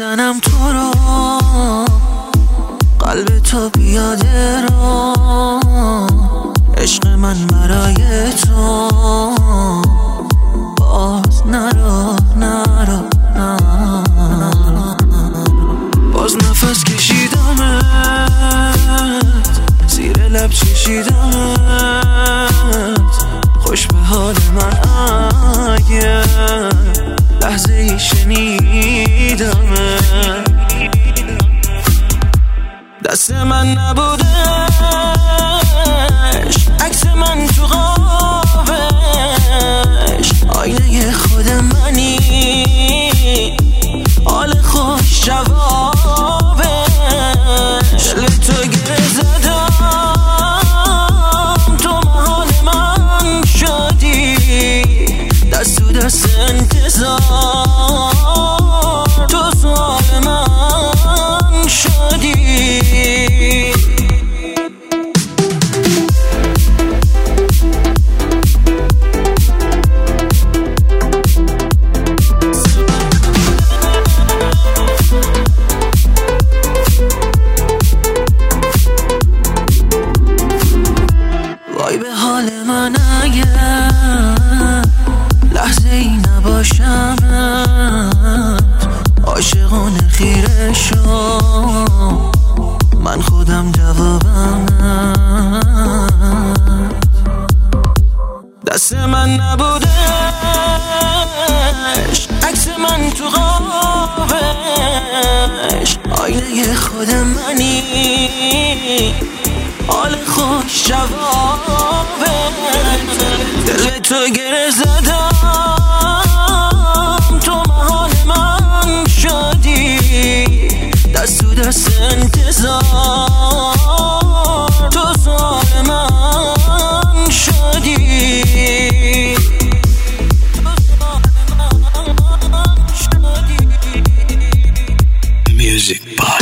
میزنم تو رو، قلب تو بیاده رو، عشق من برای تو، باز نرو نرو نرو، باز نفس کشیدمت، زیر لب چشیدمت، خوش به حال من اگه لحظه ای شنیدمت، دست من نبودش، عکس من تو قابش، آینه خود منی، حال خوش جوابش، دل تو گره زدم، تو محال من شدی، دست تو دست انتظار، تو سوال من شدی. وای به حال من اگه لحظه ای نباشمت، عاشقانه خیره شو، من خودم جوابمت، دست من نبودش، عکس من تو قابش، آینه خود منی، حال خوش جوابه، دل تو گره زدم، تو محال من شدی، دست تو دست انتظار، تو سوال من شدی. Music